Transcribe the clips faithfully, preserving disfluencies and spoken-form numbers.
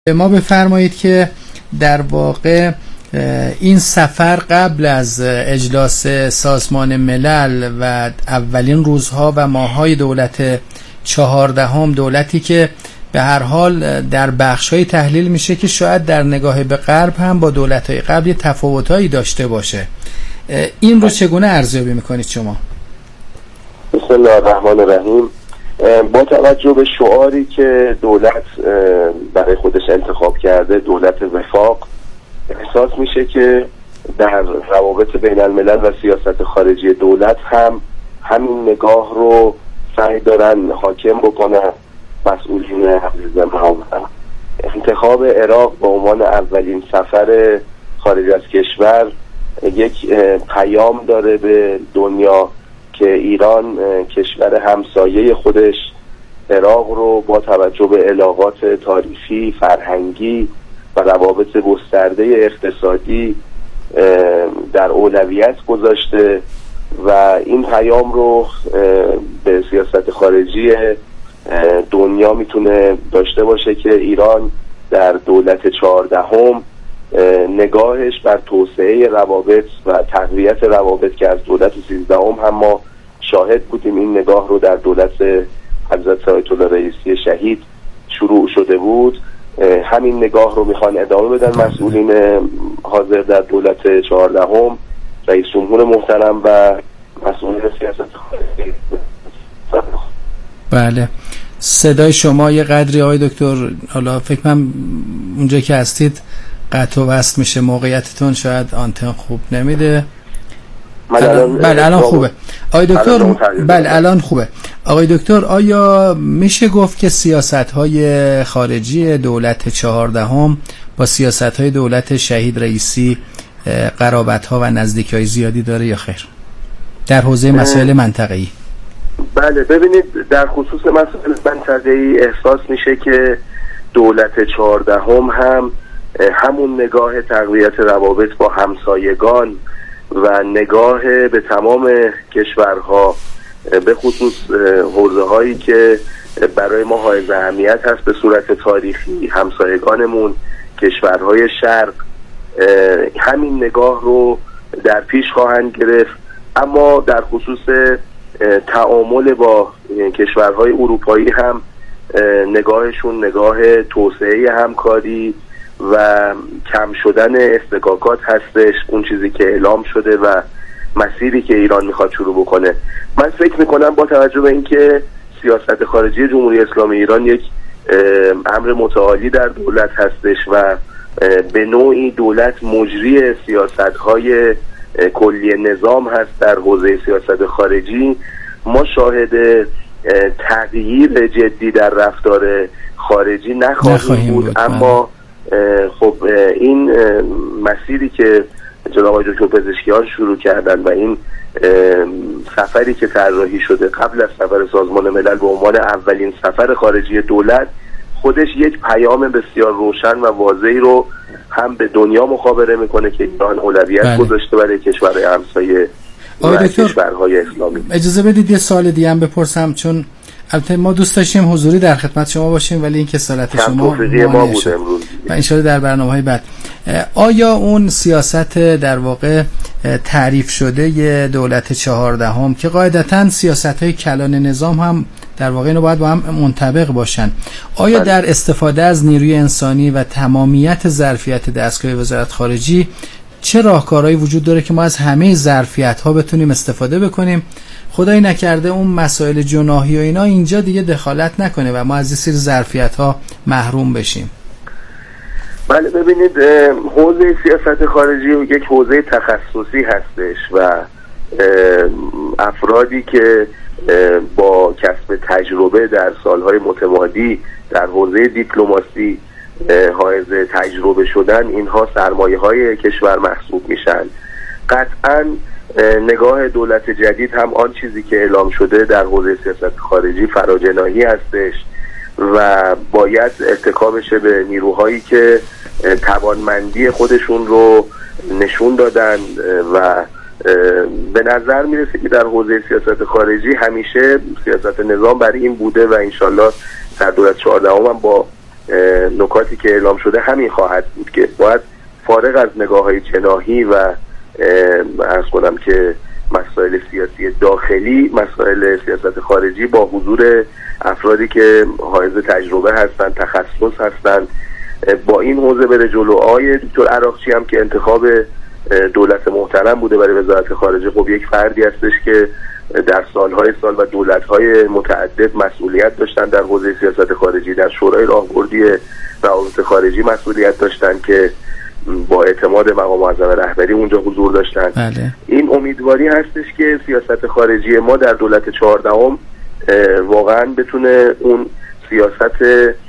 ما بفرمایید که در واقع این سفر قبل از اجلاس سازمان ملل و اولین روزها و ماه‌های دولت چهاردهم، دولتی که به هر حال در بخش‌های تحلیل میشه که شاید در نگاه به غرب هم با دولت‌های قبل تفاوت‌هایی داشته باشه، این رو چگونه ارزیابی میکنید شما؟ بسم الله الرحمن الرحیم. با توجه به شعاری که دولت برای خودش انتخاب کرده، دولت وفاق، احساس میشه که در روابط بین الملل و سیاست خارجی دولت هم همین نگاه رو سعی دارن حاکم بکنن مسئولین عزیز ما. انتخاب عراق به عنوان اولین سفر خارج از کشور یک پیام داره به دنیا که ایران کشور همسایه خودش عراق رو با توجه به علاقات تاریخی، فرهنگی و روابط گسترده اقتصادی در اولویت گذاشته و این پیام رو به سیاست خارجی دنیا میتونه داشته باشه که ایران در دولت چهاردهم نگاهش بر توسعه روابط و تقویت روابط که از دولت سیزدهم هم ما شاهد بودیم، این نگاه رو در دولت حضرت آیت الله رئیسی شهید شروع شده بود، همین نگاه رو میخوان ادامه بدن مسئولین حاضر در دولت چهاردهم، رئیس جمهور محترم و مسئولین سیاست خارجی. بله، صدای شما یه قدری آقای دکتر، حالا فکر من اونجا که هستید قطع و وصل میشه، موقعیتتون شاید آنتن خوب نمیده. الان بله الان خوبه آقای دکتر. بله الان خوبه آقای دکتر. آیا میشه گفت که سیاست‌های خارجی دولت چهاردهم با سیاست‌های دولت شهید رئیسی قرابت‌ها و نزدیکی‌های زیادی داره یا خیر در حوزه مسائل منطقه‌ای؟ بله، ببینید در خصوص مسائل منطقه‌ای احساس میشه که دولت چهاردهم هم همون نگاه تقویت روابط با همسایگان و نگاه به تمام کشورها، به خصوص حوزه هایی که برای ما حائز اهمیت هست به صورت تاریخی، همسایگانمون کشورهای شرق، همین نگاه رو در پیش خواهند گرفت. اما در خصوص تعامل با کشورهای اروپایی هم نگاهشون نگاه توسعه همکاری و کم شدن اصطکاکات هستش، اون چیزی که اعلام شده و مسیری که ایران میخواد شروع بکنه. من فکر میکنم با توجه به اینکه سیاست خارجی جمهوری اسلامی ایران یک امر متعالی در دولت هستش و به نوعی دولت مجری سیاست‌های کلی نظام هست در حوزه سیاست خارجی، ما شاهد تغییر جدی در رفتار خارجی نخواهیم بود. اما خب این مسیری که جناب آقای دکتر پزشکیان شروع کردن و این سفری که طراحی شده قبل از سفر سازمان ملل به عنوان اولین سفر خارجی دولت، خودش یک پیام بسیار روشن و واضحی رو هم به دنیا مخابره میکنه که ایران اولویت گذاشته برای کشورهای همسایه و کشورهای اسلامی. اجازه بدید یه سوال دیگه هم بپرسم، چون البته ما دوست داشتیم حضوری در خدمت شما باشیم ولی این کسالت شما ما بود امروز و ان شاءالله در برنامه‌های بعد. آیا اون سیاست در واقع تعریف شده دولت چهاردهم که قاعدتاً سیاست‌های کلان نظام هم در واقع اینو باید با هم منطبق باشن، آیا بله. در استفاده از نیروی انسانی و تمامیت ظرفیت دستگاه وزارت خارجه چه راهکارهایی وجود داره که ما از همه ظرفیت‌ها بتونیم استفاده بکنیم، خدایی نکرده اون مسائل جناحی و اینا اینجا دیگه دخالت نکنه و ما از این سری ظرفیت‌ها محروم بشیم؟ بله، ببینید حوزه سیاست خارجی یک حوزه تخصصی هستش و افرادی که با کسب تجربه در سالهای متمادی در حوزه دیپلماسی حائز تجربه شدن، اینها سرمایه‌های کشور محسوب میشن. قطعاً نگاه دولت جدید هم آن چیزی که اعلام شده در حوزه سیاست خارجی فراجناحی هستش و باید اتکا بشه به نیروهایی که توانمندی خودشون رو نشون دادن و به نظر میرسه که در حوزه سیاست خارجی همیشه سیاست نظام برای این بوده و انشالله در دولت چهاردهم هم با نکاتی که اعلام شده همین خواهد بود که باید فارغ از نگاه‌های جناحی و عرض کنم که مسائل سیاسی داخلی، مسائل سیاست خارجی با حضور افرادی که حائز تجربه هستند، تخصص هستند، با این حوزه بره جلو. آقای دکتر عراقچی هم که انتخاب دولت محترم بوده برای وزارت خارجه، خب یک فردی هستش که در سالهای سال و دولت‌های متعدد مسئولیت داشتن در حوزه سیاست خارجی، در شورای راهبردی روابط خارجی مسئولیت داشتن که با اعتماد مقام معظم رهبری اونجا حضور داشتن. بله. این امیدواری هستش که سیاست خارجی ما در دولت چهاردهم واقعا بتونه اون سیاست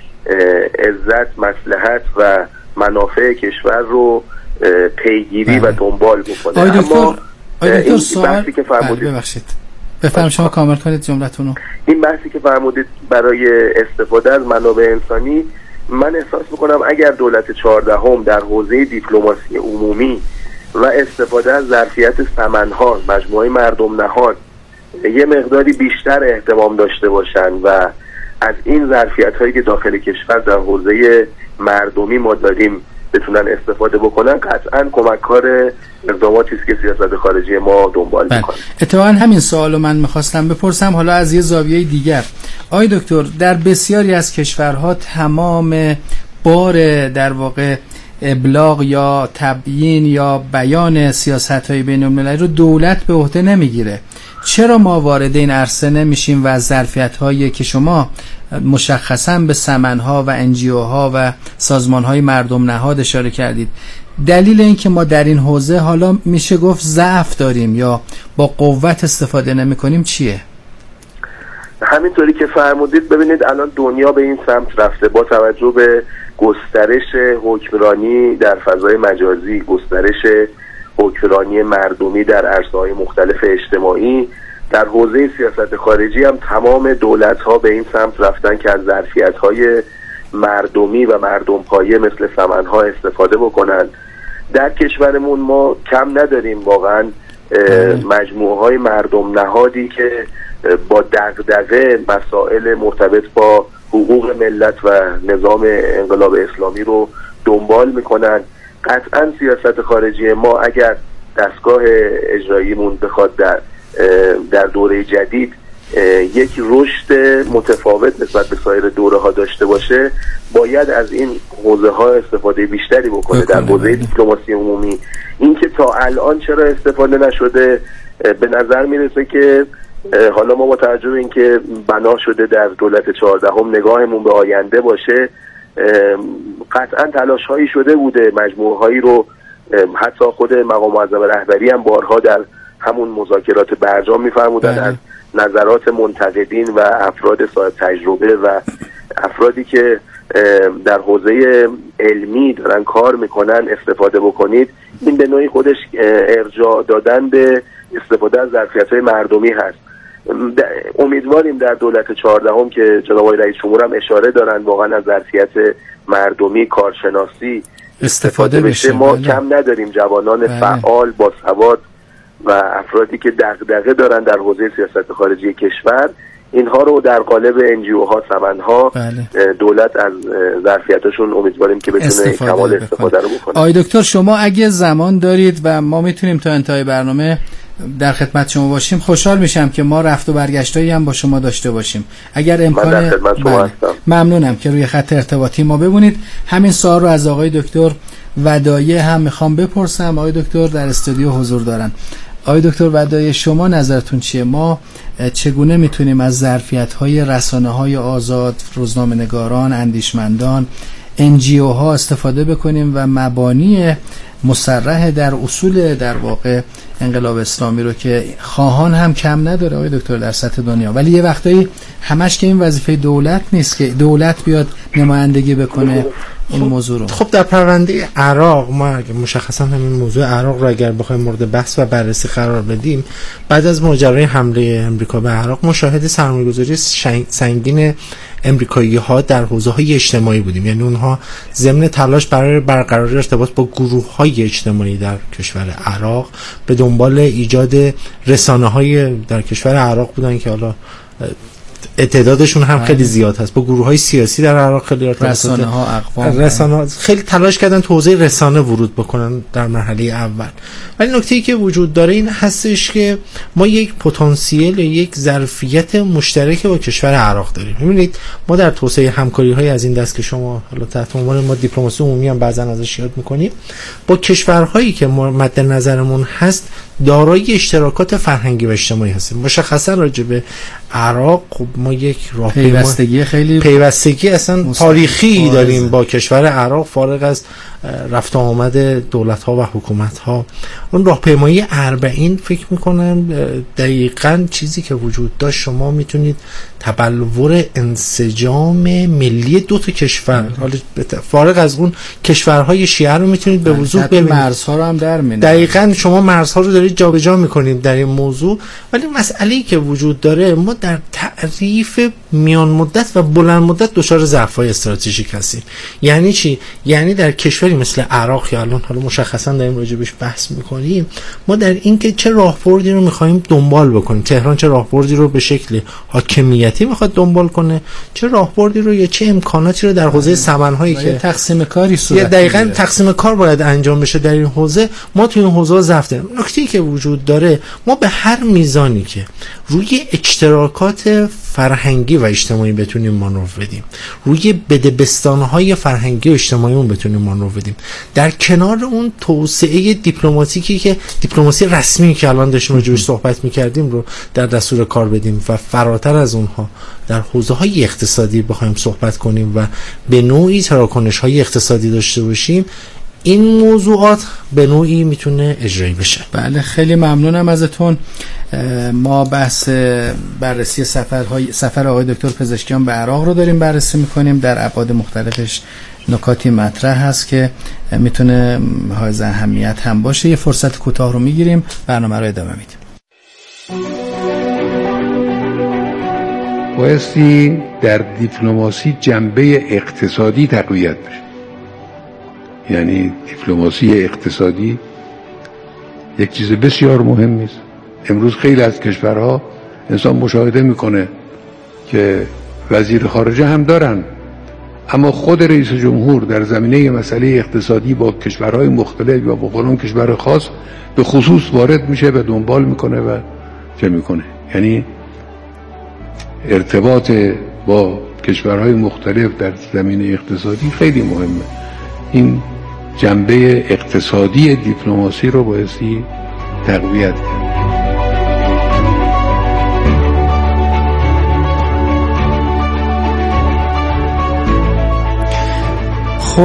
عزت، مصلحت و منافع کشور رو پیگیری و دنبال بکنه. آقای دکتر، آقای دکتر سوال بحثی که فرمودید، ببخشید بفرمایید شما کامل کنید جملتون رو. این بحثی که فرمودید برای استفاده از منابع انسانی، من احساس میکنم اگر دولت چهاردهم در حوزه دیپلماسی عمومی و استفاده از ظرفیت سمنها، مجموعه مردم نهاد، یه مقداری بیشتر اهتمام داشته باشن و از این ظرفیت هایی که داخل کشور در حوزه مردمی ما داریم بتونن استفاده بکنن، قطعا کمککار اقداماتی است که سیاست خارجی ما دنبال میکنه. اتفاقا همین سوالو من میخواستم بپرسم، حالا از یه زاویه دیگر. آقای دکتر، در بسیاری از کشورها تمام بار در واقع ابلاغ یا تبیین یا بیان سیاست‌های بین‌المللی رو دولت به عهده نمیگیره. چرا ما وارد این عرصه نمیشیم و از ظرفیت‌هایی که شما مشخصاً به سمن‌ها و انجیوها و سازمان‌های مردم نهاد اشاره کردید، دلیل این که ما در این حوزه حالا میشه گفت ضعف داریم یا با قوت استفاده نمی‌کنیم چیه؟ همینطوری که فرمودید، ببینید الان دنیا به این سمت رفته با توجه به گسترش حکمرانی در فضای مجازی، گسترش حکمرانی مردمی در عرصه‌های مختلف اجتماعی. در حوزه سیاست خارجی هم تمام دولت‌ها به این سمت رفتن که از ظرفیت‌های مردمی و مردم پایه مثل سمن‌ها استفاده بکنن. در کشورمون ما کم نداریم واقعاً مجموعه‌های مردم نهادی که با دغدغه مسائل مرتبط با حقوق ملت و نظام انقلاب اسلامی رو دنبال میکنن. قطعا سیاست خارجی ما اگر دستگاه اجراییمون بخواد در در دوره جدید یک رشد متفاوت نسبت به سایر دوره ها داشته باشه، باید از این حوزه ها استفاده بیشتری بکنه. بکنه. در حوزه دیپلماسی عمومی این که تا الان چرا استفاده نشده، به نظر میرسه که حالا ما با توجه به اینکه بنا شده در دولت چهاردهم نگاهمون به آینده باشه، قطعا تلاش هایی شده بوده، مجموعه هایی رو حتی خود مقام معظم رهبری هم بارها در همون مذاکرات برجام میفرمودن از نظرات منتقدین و افراد صاحب تجربه و افرادی که در حوزه علمی دارن کار میکنن استفاده بکنید. این به نوعی خودش ارجاع دادن به استفاده از ظرفیت‌های مردمی هست. امیدواریم در دولت چهاردهم که جناب آقای رئیس جمهور هم اشاره دارن واقعا از ظرفیت مردمی، کارشناسی استفاده بشه. ما بله. کم نداریم جوانان بله. فعال با سواد و افرادی که دغدغه دارن در حوزه سیاست خارجی کشور. اینها رو در قالب انجیو ها، سمنها بله. دولت از ظرفیتشون امیدواریم که بتونه کمال استفاده رو بکنه. آقای دکتر، شما اگه زمان دارید و ما میتونیم تا انتهای برنامه در خدمت شما باشیم، خوشحال میشم که ما رفت و برگشتایی هم با شما داشته باشیم. اگر امکان من در خدمت شما بله. هستم. ممنونم که روی خط ارتباطی ما بمونید. همین سوال رو از آقای دکتر ودایی هم میخوام بپرسم. آقای دکتر در استودیو حضور دارن. آقای دکتر ودایی، شما نظرتون چیه؟ ما چگونه میتونیم از ظرفیت‌های رسانه‌های آزاد، روزنامه‌نگاران، اندیشمندان، انجیو ها استفاده بکنیم و مبانی مصرح در اصول در واقع انقلاب اسلامی رو که خواهان هم کم نداره آقای دکتر در سطح دنیا، ولی یه وقتایی همش که این وظیفه دولت نیست که دولت بیاد نمایندگی بکنه این موضوع رو. خب در پرونده عراق ما اگه مشخصا همین موضوع عراق رو اگر بخوایم مورد بحث و بررسی قرار بدیم، بعد از ماجرای حمله امریکا به عراق مشاهده سرمایه‌گذاری سنگین امریکایی ها در حوزه های اجتماعی بودیم. یعنی اونها ضمن تلاش برای برقراری ارتباط با گروه های اجتماعی در کشور عراق به دنبال ایجاد رسانه های در کشور عراق بودن که حالا تعدادشون هم خیلی زیاد هست. با گروه‌های سیاسی در عراق خیلی رسانه ها اقوام رسانه ها خیلی تلاش کردن تو حوزه رسانه ورود بکنن در مرحله اول. ولی نکته‌ای که وجود داره این هستش که ما یک پتانسیل، یک ظرفیت مشترک با کشور عراق داریم. ببینید ما در توسعه همکاری‌های از این دست که شما حالا تحت عنوان ما دیپلماسی عمومی هم بعضا ازش یاد می‌کنیم، با کشورهایی که مد نظرمون هست دارای اشتراکات فرهنگی و اجتماعی هستیم. مشخصا راجع به عراق خب ما یک راه پیوستگی خیلی پیوستگی اصلا تاریخی داریم با کشور عراق، فارغ از رفت آمد دولت‌ها و حکومت‌ها. اون راهپیمایی اربعین فکر می‌کنم دقیقاً چیزی که وجود داشت، شما میتونید تبلور انسجام ملی دو تا کشور، حالا فارغ از اون کشورهای شیعه رو میتونید به وضوح ببینید. مرزها رو هم در می‌نه. دقیقاً شما مرزها رو دارید جابجا می‌کنید در این موضوع. ولی مسئله‌ای که وجود داره، ما در تعریف میان مدت و بلند مدت دچار ضعف‌های استراتژیک هستیم. یعنی چی؟ یعنی در کشوری مثل عراق که الان حالا مشخصا داریم راجع بهش بحث می‌کنیم، ما در اینکه چه راهبردی رو می‌خوایم دنبال بکنیم، تهران چه راهبردی رو به شکل حاکمیتی می‌خواد دنبال کنه، چه راهبردی رو یا چه امکاناتی رو در حوزه سمن‌هایی که تقسیم کاری صورت یا دقیقاً تقسیم کار باید انجام بشه در این حوزه، ما تو این حوزه ضعف داریم. نکته‌ای که وجود داره، ما به هر میزانی که روی اشتراکات فرهنگی و اجتماعی بتونیم مانور بدیم، روی بدبستان‌های فرهنگی و اجتماعی بتونیم مانور بدیم، در کنار اون توسعه دیپلماتیکی که دیپلماسی رسمی که الان داشتیم راجعش صحبت می‌کردیم رو در دستور کار بدیم و فراتر از اونها در حوزه‌های اقتصادی بخوایم صحبت کنیم و به نوعی تراکنش‌های اقتصادی داشته باشیم، این موضوعات به نوعی میتونه اجرایی بشه. بله، خیلی ممنونم ازتون. ما بحث بررسی سفرهای سفر آقای دکتر پزشکیان به عراق رو داریم بررسی میکنیم. در ابعاد مختلفش نکاتی مطرح هست که میتونه حائز اهمیت هم باشه. یه فرصت کوتاه رو میگیریم، برنامه رو ادامه میدیم. بایستی در دیپلماسی جنبه اقتصادی تقویت بشه. یعنی دیپلماسی اقتصادی یک چیز بسیار مهمی است. امروز خیلی از کشورها انسان مشاهده میکنه که وزیر خارجه هم دارن، اما خود رئیس جمهور در زمینه مسئله اقتصادی با کشورهای مختلف یا با فلان کشور خاص به خصوص وارد میشه و دنبال میکنه و چه میکنه. یعنی ارتباط با کشورهای مختلف در زمینه اقتصادی خیلی مهمه. این جنبه اقتصادی دیپلماسی رو بایستی تقویت کرد. خب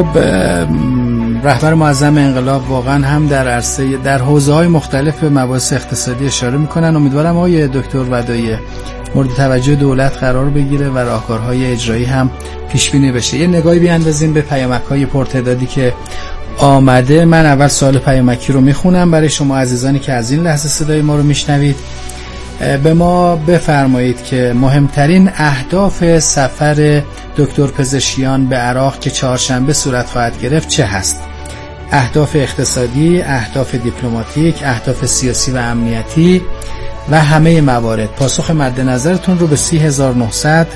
رهبر معظم انقلاب واقعا هم در عرصه در حوزه‌های مختلف به مباحث اقتصادی اشاره میکنن. امیدوارم آقای دکتر ودایی مورد توجه دولت قرار بگیره و راهکارهای اجرایی هم پیش بینی بشه. یه نگاهی بیاندازیم به پیامک‌های پرتعدادی که آمده. من اول سوال پیامکی رو میخونم برای شما عزیزانی که از این لحظه صدای ما رو میشنوید. به ما بفرمایید که مهمترین اهداف سفر دکتر پزشکیان به عراق که چهارشنبه صورت خواهد گرفت چه هست؟ اهداف اقتصادی، اهداف دیپلماتیک، اهداف سیاسی و امنیتی و همه موارد. پاسخ مد نظرتون رو به سی هزار و نهصد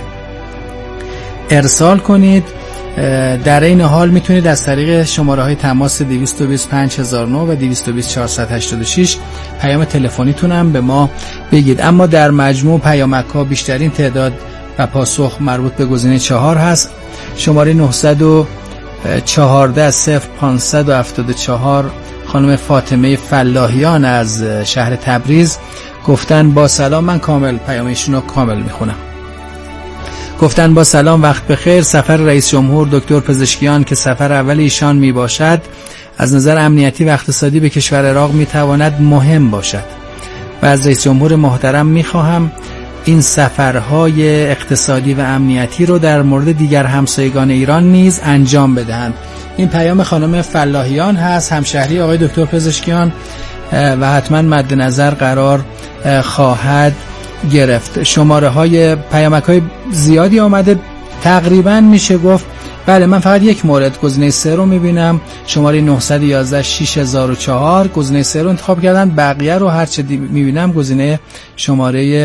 ارسال کنید. در این حال میتونید از طریق شماره های تماس دویست و بیست پنج هزار و نه و دویست و بیست چهارصد و هشتاد و شش پیام تلفنیتون هم به ما بگید. اما در مجموع پیامک ها بیشترین تعداد و پاسخ مربوط به گزینه چهار هست. شماره نهصد و چهارده صفر پانصد و هفتاد و چهار خانم فاطمه فلاحیان از شهر تبریز گفتن با سلام. من کامل پیامشون رو کامل میخونم. گفتن با سلام، وقت بخیر. سفر رئیس جمهور دکتر پزشکیان که سفر اول ایشان می باشد از نظر امنیتی و اقتصادی به کشور عراق می تواند مهم باشد و از رئیس جمهور محترم می خواهم این سفرهای اقتصادی و امنیتی رو در مورد دیگر همسایگان ایران نیز انجام بدهند. این پیام خانم فلاحیان هست، همشهری آقای دکتر پزشکیان و حتما مد نظر قرار خواهد گرفت. شماره های پیامک های زیادی آمده، تقریبا میشه گفت بله. من فقط یک مورد گزینه سه رو میبینم، شماره نهصد و یازده شش هزار و چهار گزینه سه رو انتخاب کردن. بقیه رو هر چه میبینم گزینه شماره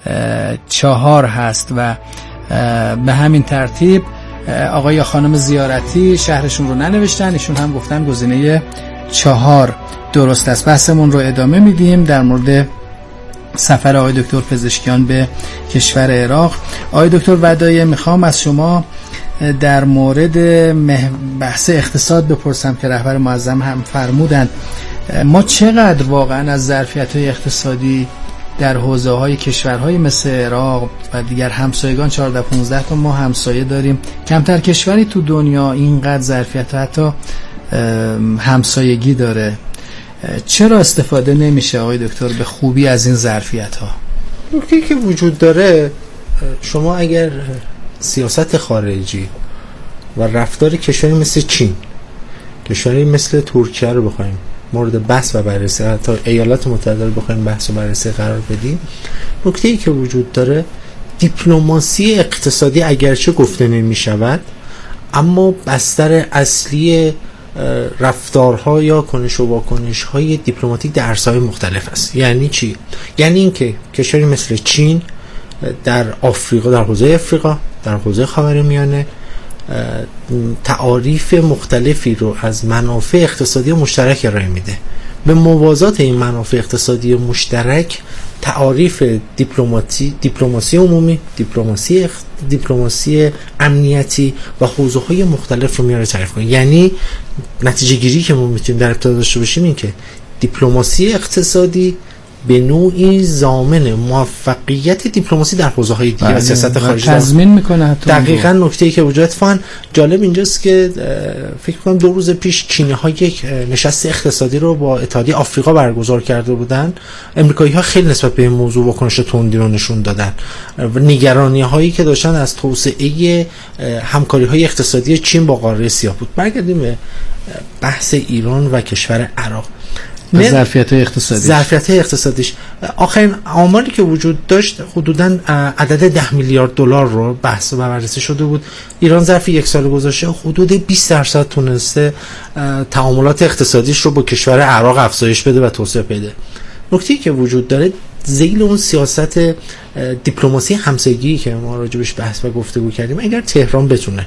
چهار هست و به همین ترتیب آقای یا خانم زیارتی شهرشون رو ننوشتن، ایشون هم گفتن گزینه چهار درست است. بحثمون رو ادامه میدیم در مورد سفر آقای دکتر پزشکیان به کشور عراق. آقای دکتر ودایی، میخوام از شما در مورد بحث اقتصاد بپرسم که رهبر معظم هم فرمودند ما چقدر واقعا از ظرفیت‌های اقتصادی در حوزه‌های کشورهای مثل عراق و دیگر همسایگان چهارده پانزده تا ما همسایه داریم، کمتر کشوری تو دنیا اینقدر ظرفیت حتی همسایگی داره، چرا استفاده نمیشه آقای دکتر به خوبی از این ظرفیت‌ها؟ نکته که وجود داره، شما اگر سیاست خارجی و رفتار کشوری مثل چین، کشوری مثل ترکیه رو بخوایم مورد بحث و بررسی، حتی ایالات متحده رو بخوایم بحث و بررسی قرار بدیم، نکته‌ای که وجود داره دیپلماسی اقتصادی اگرچه گفته نمی شود، اما بستر اصلی رفتارها یا کنش و واکنش های دیپلماتیک در عرصه‌های مختلف است. یعنی چی؟ یعنی اینکه کشوری مثل چین در آفریقا، در حوزه آفریقا، در حوزه خاورمیانه تعاریف مختلفی رو از منافع اقتصادی مشترک ارائه میده. به موازات این منافع اقتصادی مشترک تعاریف دیپلماتی، دیپلماسی عمومی، دیپلماسی اخ... دیپلماسی امنیتی و حوزه‌های مختلف رو میاره تعریف کنه. یعنی نتیجه گیری که ما میتونیم در ابتدا داشته باشیم این که دیپلماسی اقتصادی به نوعی ضامن موفقیت دیپلماسی در حوزه‌های دیگه سیاست خارجی تضمین میکنه. دقیقاً نکته‌ای که وجود فان جالب اینجاست که فکر کنم دو روز پیش چینی‌ها یک نشست اقتصادی رو با اتحادیه آفریقا برگزار کرده بودن. آمریکایی‌ها خیلی نسبت به این موضوع واکنش تندی رو نشون دادن و نگرانی‌هایی که داشتن از توسعه همکاری‌های اقتصادی چین با قاره سیاه بود. برگردیم به بحث ایران و کشور عراق. ظرفیت اقتصادیش ظرفیت اقتصادیش آخرین آماری که وجود داشت حدوداً عدد ده میلیارد دلار رو بحث و بررسی شده بود. ایران ظرف یک سال گذشته حدود بیست درصد تونسته تعاملات اقتصادیش رو با کشور عراق افزایش بده و توسعه بده. نکته‌ای که وجود داره ذیل اون سیاست دیپلماسی همسایگی که ما راجبش بحث و گفتگو کردیم، اگر تهران بتونه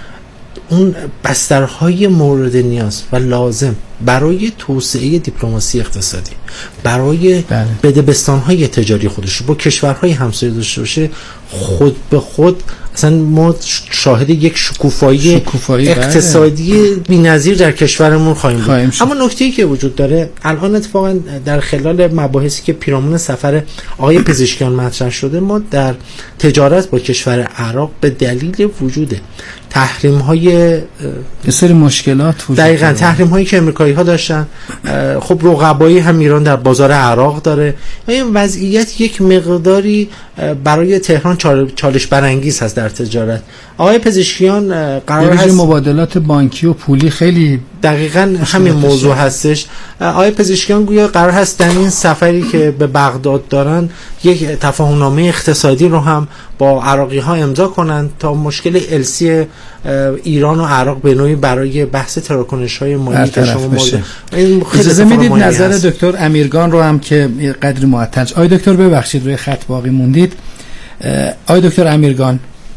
اون بسترهای مورد نیاز و لازم برای توسعه دیپلماسی اقتصادی، برای بدبستان‌های تجاری خودش با کشورهای همسایه داشته باشه، خود به خود اصلا ما شاهد یک شکوفایی, شکوفایی اقتصادی بی‌نظیر در کشورمون خواهیم بود. اما نکته‌ای که وجود داره الان اتفاقا در خلال مباحثی که پیرامون سفر آقای پزشکیان مطرح شده، ما در تجارت با کشور عراق به دلیل وجود تحریم های یه سری مشکلات وجود داره. دقیقاً تحریم هایی که امریکایی ها داشتن، خب رقبایی هم ایران در بازار عراق داره. این وضعیت یک مقداری برای تهران چالش برانگیز هست در تجارت. آقای پزشکیان قرار هست مبادلات بانکی و پولی خیلی دقیقاً همین موضوع هستش. آقای پزشکیان گویا قرار هست در این سفری که به بغداد دارن یک تفاهمنامه اقتصادی رو هم با عراقی ها امضا کنن تا مشکل السی ایران و عراق به نوعی برای بحث تراکنش های مالی که شما مورد اجازه میدید نظر هست. دکتر امیرگان رو هم که قدری معطل. آقای دکتر ببخشید روی خط باقی موندید. آقای دکتر امیرگان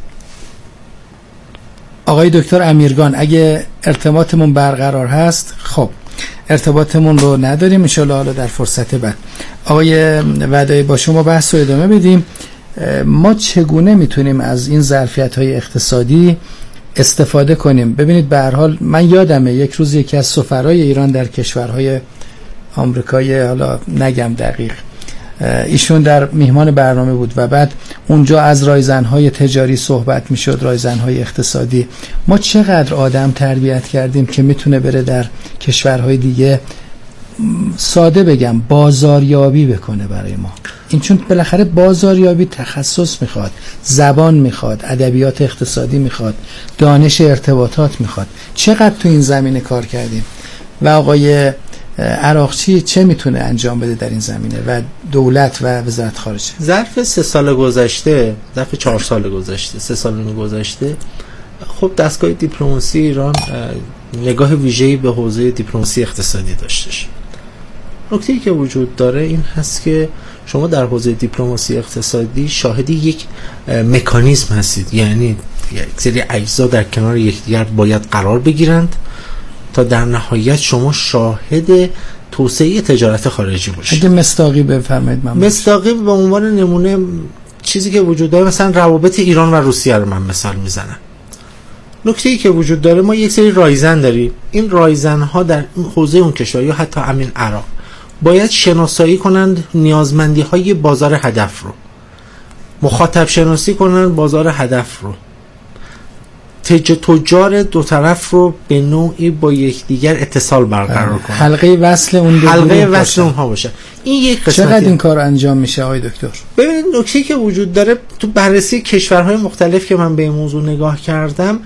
آقای دکتر امیرگان اگه ارتباطمون برقرار هست، خب ارتباطمون رو نداریم، ان شاءالله حالا در فرصت بعد. آقای ودایی با شما بحث رو ادامه بدیم. ما چگونه میتونیم از این ظرفیت‌های اقتصادی استفاده کنیم؟ ببینید به هر حال من یادمه یک روز یکی از سفرای ایران در کشورهای آمریکایی، حالا نگم دقیق، ایشون در میهمان برنامه بود و بعد اونجا از رایزن‌های تجاری صحبت میشد، رایزن‌های اقتصادی. ما چقدر آدم تربیت کردیم که میتونه بره در کشورهای دیگه ساده بگم بازاریابی بکنه برای ما. این چون بالاخره بازاریابی تخصص میخواد، زبان میخواد، ادبیات اقتصادی میخواد، دانش ارتباطات میخواد. چقدر تو این زمینه کار کردیم و آقای عراقچی چه میتونه انجام بده در این زمینه و دولت و وزارت خارجه؟ ظرف سه سال گذشته، ظرف چهار سال گذشته، سه سال گذشته، خب دستگاه دیپلماسی ایران نگاه ویژه‌ای به حوزه دیپلماسی اقتصادی داشتش. نکته‌ای که وجود داره این هست که شما در حوزه دیپلماسی اقتصادی شاهد یک مکانیزم هستید، یعنی یک سری اجزا در کنار یکدیگر باید قرار بگیرند تا در نهایت شما شاهد توسعه تجارت خارجی باشید. اگه مصداقی بفرمایید. من مصداقی به عنوان نمونه چیزی که وجود داره، مثلا روابط ایران و روسیه رو من مثال میزنم. نکته‌ای که وجود داره، ما یک سری رایزن داریم. این رایزن ها در حوزه اون کشور یا حتی همین عراق باید شناسایی کنند نیازمندی های بازار هدف رو، مخاطب شناسی کنند بازار هدف رو، تج... تجار دو طرف رو به نوعی با یکدیگر اتصال برقرار کنند، حلقه وصل اون دو حلقه وصل اونها باشه. این یک قسمتی. چقدر این کار انجام میشه آقای دکتر؟ ببینید نکته‌ای که وجود داره تو بررسی کشورهای مختلف که من به این موضوع نگاه کردم،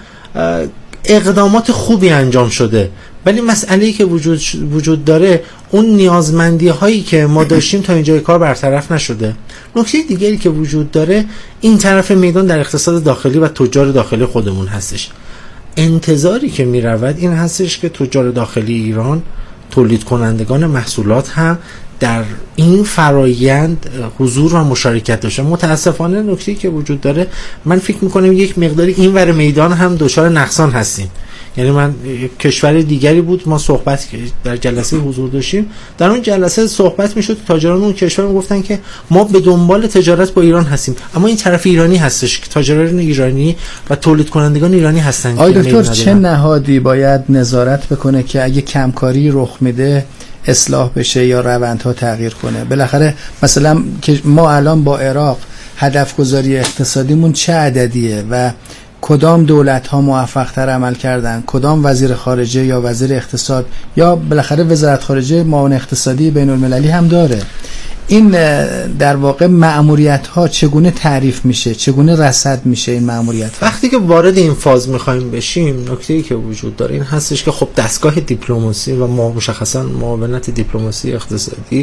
اقدامات خوبی انجام شده، ولی مسئله‌ای که وجود وجود داره اون نیازمندی هایی که ما داشتیم تا اینجای کار برطرف نشده. نکته دیگری که وجود داره، این طرف میدان در اقتصاد داخلی و تجار داخلی خودمون هستش. انتظاری که می رود این هستش که تجار داخلی ایران، تولید کنندگان محصولات هم در این فرایند حضور و مشارکت داشته. متاسفانه نکته‌ای که وجود داره، من فکر می‌کنم یک مقداری این ور میدان هم دچار نقصان هستیم. یعنی من کشور دیگری بود، ما صحبت در جلسه حضور داشتیم، در اون جلسه صحبت میشد، تاجران اون کشور میگفتن که ما به دنبال تجارت با ایران هستیم، اما این طرف ایرانی هستش که تاجران ایرانی و تولید کنندگان ایرانی هستن. آقای دکتر، چه نهادی باید نظارت بکنه که اگه کمکاری رخ میده اصلاح بشه یا روندها تغییر کنه؟ بالاخره مثلا که ما الان با عراق هدف گذاری اقتصادیمون چه عددیه و کدام دولت ها موفق تر عمل کردن، کدام وزیر خارجه یا وزیر اقتصاد یا بالاخره وزارت خارجه معاون اقتصادی بین المللی هم داره. این در واقع مأموریت ها چگونه تعریف میشه، چگونه رصد میشه این مأموریت ها؟ وقتی که وارد این فاز میخوایم بشیم، نکته‌ای که وجود داره این هستش که خب دستگاه دیپلماسی و ما مشخصا معاونت دیپلماسی اقتصادی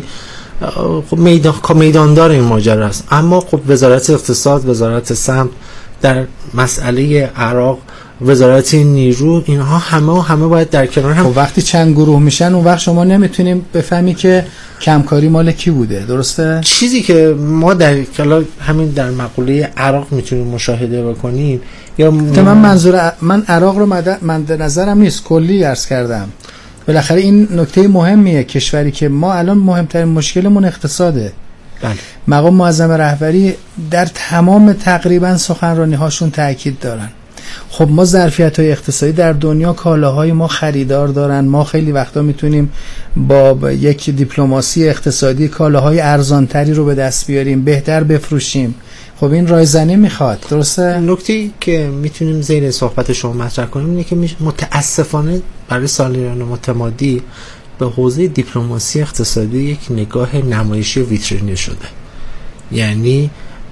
خب میدان میداندار این ماجرا است، اما خب وزارت اقتصاد، وزارت سمت در مسئله عراق، وزارت نیرو، اینها همه و همه باید در کنار هم. خب وقتی چند گروه میشن اون وقت شما نمیتونیم بفهمی که کمکاری مال کی بوده، درسته؟ چیزی که ما در کلا همین در مقوله عراق میتونیم مشاهده بکنیم یا م... من منظور من عراق رو مد... مد نظرم نیست، کلی عرض کردم. بالاخره این نکته مهمیه، کشوری که ما الان مهمترین مشکلمون اقتصاده. بله. مقام معظم رهبری در تمام تقریبا سخنرانی هاشون تاکید دارن. خب ما ظرفیت‌های اقتصادی در دنیا، کالاهای ما خریدار دارن، ما خیلی وقتا میتونیم با یک دیپلماسی اقتصادی کالاهای ارزانتری رو به دست بیاریم، بهتر بفروشیم. خب این رایزنی میخواد، درسته؟ نکته‌ای که میتونیم زیر صحبت شما مطرح کنیم اینه که متاسفانه برای سالیان متمادی به حوزه دیپلماسی اقتصادی یک نگاه نمایشی ویترینی شده. یعنی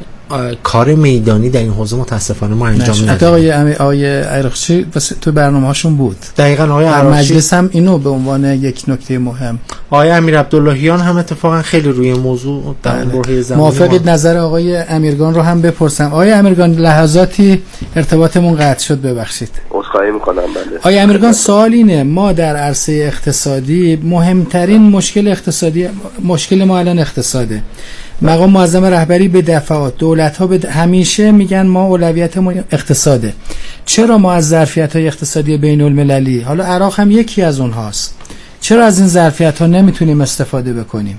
کار میدانی در این حوزه متاسفانه ما انجام ندادیم. حتی آقای آقای عراقچی تو برنامه‌هاشون بود. دقیقاً آقای عراقچی مجلس هم اینو به عنوان یک نکته مهم. آقای امیر عبداللهیان هم اتفاقا خیلی روی موضوع در برهه زمانی موافقید نظر آقای امیرگان رو هم بپرسم. آقای امیرگان لحظاتی ارتباطمون قطع شد، ببخشید. عذرخواهی می‌کنم. بله. آقای امیرگان، سوال اینه، ما در عرصه اقتصادی مهمترین مشکل اقتصادی مشکل ما الان اقتصاده. مقام معظم رهبری به دفعات، دولت‌ها به همیشه میگن ما اولویتمون اقتصاده. چرا ما از ظرفیت‌های اقتصادی بین المللی، حالا عراق هم یکی از اونهاست، چرا از این ظرفیت‌ها نمیتونیم استفاده بکنیم؟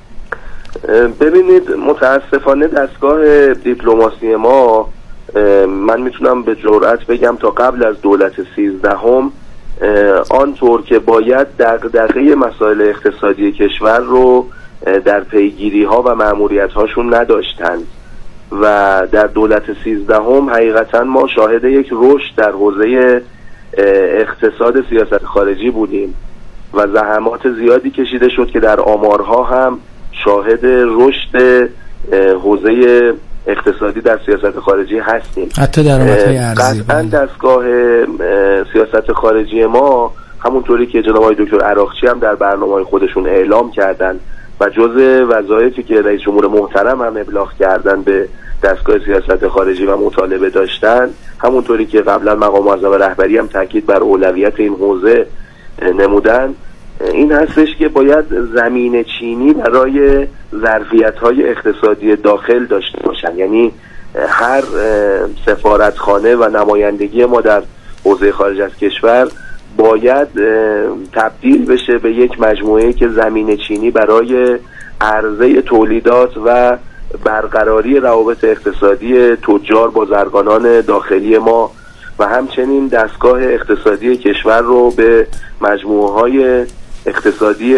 ببینید متاسفانه دستگاه دیپلماسی ما، من میتونم به جرئت بگم تا قبل از دولت سیزدهم آنطور که باید دغدغه مسائل اقتصادی کشور رو در پیگیری ها و مأموریت هاشون نداشتند و در دولت سیزدهم حقیقتا ما شاهد یک رشد در حوزه اقتصاد سیاست خارجی بودیم و زحمات زیادی کشیده شد که در آمارها هم شاهد رشد حوزه اقتصادی در سیاست خارجی هستیم. حتی درآمدهای ارزی. قطعاً دستگاه سیاست خارجی ما همونطوری که جناب آقای دکتر عراقچی هم در برنامه‌های خودشون اعلام کردن و جزء وظایفی که رئیس جمهور محترم هم ابلاغ کردن به دستگاه سیاست خارجی و مطالبه داشتن، همونطوری که قبلا مقام معظم رهبری هم تاکید بر اولویت این حوزه نمودن، این هستش که باید زمین چینی برای ظرفیت‌های اقتصادی داخل داشته باشن. یعنی هر سفارتخانه و نمایندگی ما در حوزه خارج از کشور باید تبدیل بشه به یک مجموعه که زمین چینی برای عرضه تولیدات و برقراری روابط اقتصادی تجار بازرگانان داخلی ما و همچنین دستگاه اقتصادی کشور رو به مجموعه‌های اقتصادی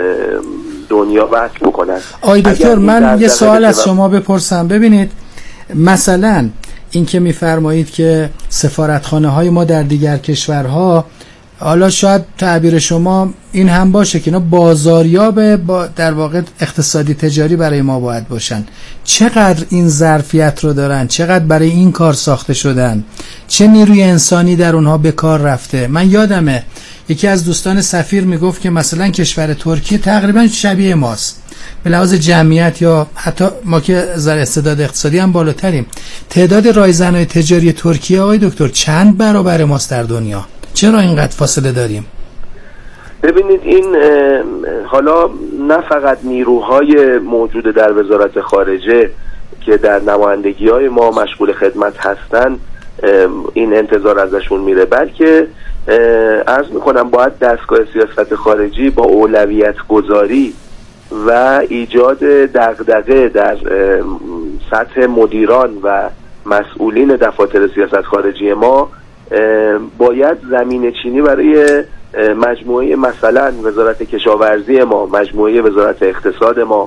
دنیا وصل بکنن. آقای دکتر، من یه سوال از شما بپرسم. ببینید مثلا این که میفرمایید که سفارتخانه های ما در دیگر کشورها، حالا شاید تعبیر شما این هم باشه که اینا بازاریاب با در واقع اقتصادی تجاری برای ما باید باشن، چقدر این ظرفیت رو دارن، چقدر برای این کار ساخته شدن، چه نیروی انسانی در اونها به کار رفته؟ من یادمه یکی از دوستان سفیر میگفت که مثلا کشور ترکیه تقریبا شبیه ماست به لحاظ جمعیت، یا حتی ما که ذره استعداد اقتصادی هم بالاتریم. تعداد رایزن‌های تجاری ترکیه آقای دکتر چند برابر ماست در دنیا؟ چرا اینقدر فاصله داریم؟ ببینید این حالا نه فقط نیروهای موجود در وزارت خارجه که در نمایندگی‌های ما مشغول خدمت هستن این انتظار ازشون میره، بلکه عرض میکنم باید دستگاه سیاست خارجی با اولویت گذاری و ایجاد دغدغه در سطح مدیران و مسئولین دفاتر سیاست خارجی ما باید زمین چینی برای مجموعه مثلا وزارت کشاورزی ما، مجموعه وزارت اقتصاد ما،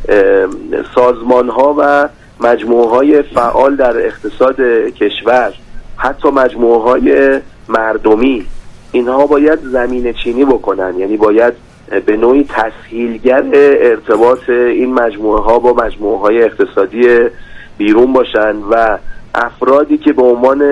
سازمان ها و مجموعه های فعال در اقتصاد کشور، حتی مجموعه های مردمی، اینها باید زمین چینی بکنن. یعنی باید به نوعی تسهیلگر ارتباط این مجموعه ها با مجموعه های اقتصادی بیرون باشن و افرادی که به عنوان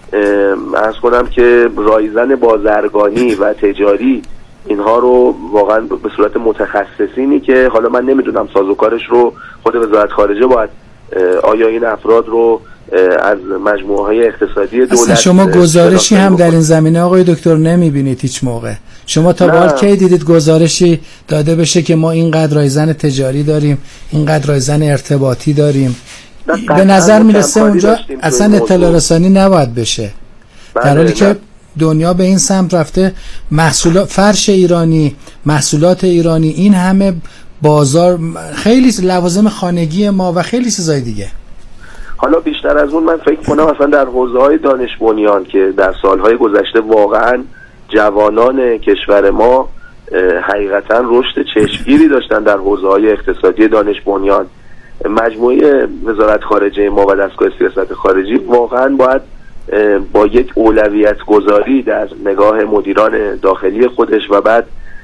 عرض کنم که رایزن بازرگانی و تجاری اینها رو واقعا به صورت متخصصینی که حالا من نمیدونم سازوکارش رو خود وزارت خارجه باید آیا این افراد رو از مجموعه های اقتصادی دولت شما گزارشی هم در این زمینه آقای دکتر نمیبینید هیچ موقع؟ شما تا به حال کی دیدید گزارشی داده بشه که ما اینقدر رایزن تجاری داریم، اینقدر رایزن ارتباطی داریم؟ به نظر میرسه اونجا اصلا اطلاع رسانی نباید بشه، در حالی که دنیا به این سمت رفته. محصولات فرش ایرانی، محصولات ایرانی، این همه بازار، خیلی لوازم خانگی ما و خیلی چیزای دیگه. حالا بیشتر از اون من فکر کنم اصلا در حوزه‌های دانش بنیان که در سالهای گذشته واقعا جوانان کشور ما حقیقتا رشد چشمگیری داشتن در حوزه‌های اقتصادی دانش بنیان، مجموعه وزارت خارجه ما و دستگاه سیاست خارجی واقعا باید با یک اولویت گذاری در نگاه مدیران داخلی خودش و بعد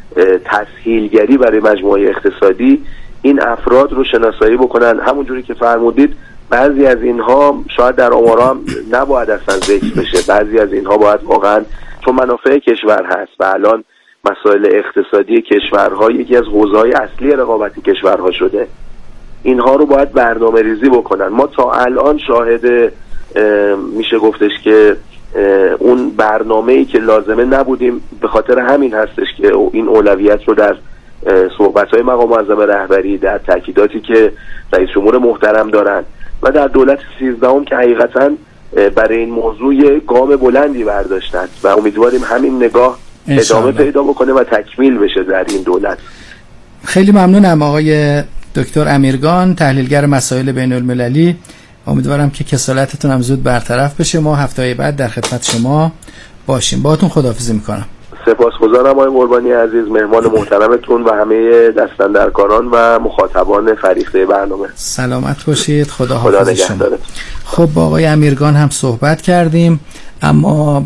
تسهیلگری برای مجموعه اقتصادی این افراد رو شناسایی بکنن. همونجوری که فرمودید بعضی از اینها شاید در آمارا هم نباید اصلا ذکر بشه، بعضی از اینها باید واقعا چون منافع کشور هست و الان مسائل اقتصادی کشورها یکی از حوزه‌های اصلی رقابتی کشورها شده، اینها رو باید برنامه ریزی بکنن. ما تا الان شاهد میشه گفتش که اون برنامه‌ای که لازمه نبودیم، به خاطر همین هستش که این اولویت رو در صحبت‌های مقام معظم رهبری، در تاکیداتی که رئیس جمهور محترم دارن و در دولت سیزدهم که حقیقتاً برای این موضوع گام بلندی برداشتن و امیدواریم همین نگاه ادامه پیدا بکنه و تکمیل بشه در این دولت. خیلی ممنونم آقای دکتر امیرگان، تحلیلگر مسائل بین المللی. امیدوارم که کسالتتون هم زود برطرف بشه. ما هفته بعد در خدمت شما باشیم. باهاتون خداحافظی میکنم. سپاسگزارم آقای قربانی عزیز، مهمان محترمتون و همه دستاندرکاران و مخاطبان فریقه برنامه. سلامت باشید. خداحافظ شما. خب با آقای امیرگان هم صحبت کردیم، اما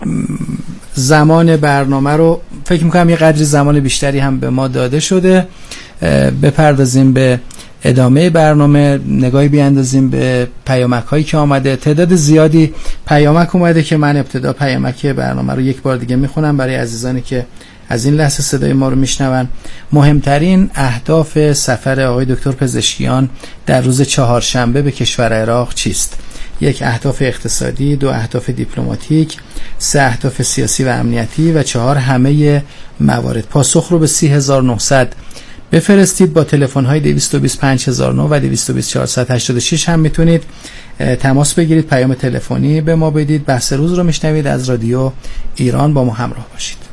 زمان برنامه رو فکر میکنم یه قدری زمان بیشتری هم به ما داده شده. بپردازیم به ادامه برنامه، نگاهی بیاندازیم به پیامک هایی که آمده. تعداد زیادی پیامک اومده که من ابتدا پیامک برنامه رو یک بار دیگه میخونم برای عزیزانی که از این لحظه صدای ما رو میشنون. مهمترین اهداف سفر آقای دکتر پزشکیان در روز چهارشنبه به کشور عراق چیست؟ یک، اهداف اقتصادی، دو، اهداف دیپلماتیک، سه، اهداف سیاسی و امنیتی و چهار، همه موارد. پاسخ رو به سی هزار و نهصد بفرستید. با تلفن های دویست و بیست و پنج هزار و نه و دویست و بیست چهارصد و هشتاد و شش هم میتونید تماس بگیرید، پیام تلفنی به ما بدید. بحث روز رو میشنوید از رادیو ایران، با ما همراه باشید.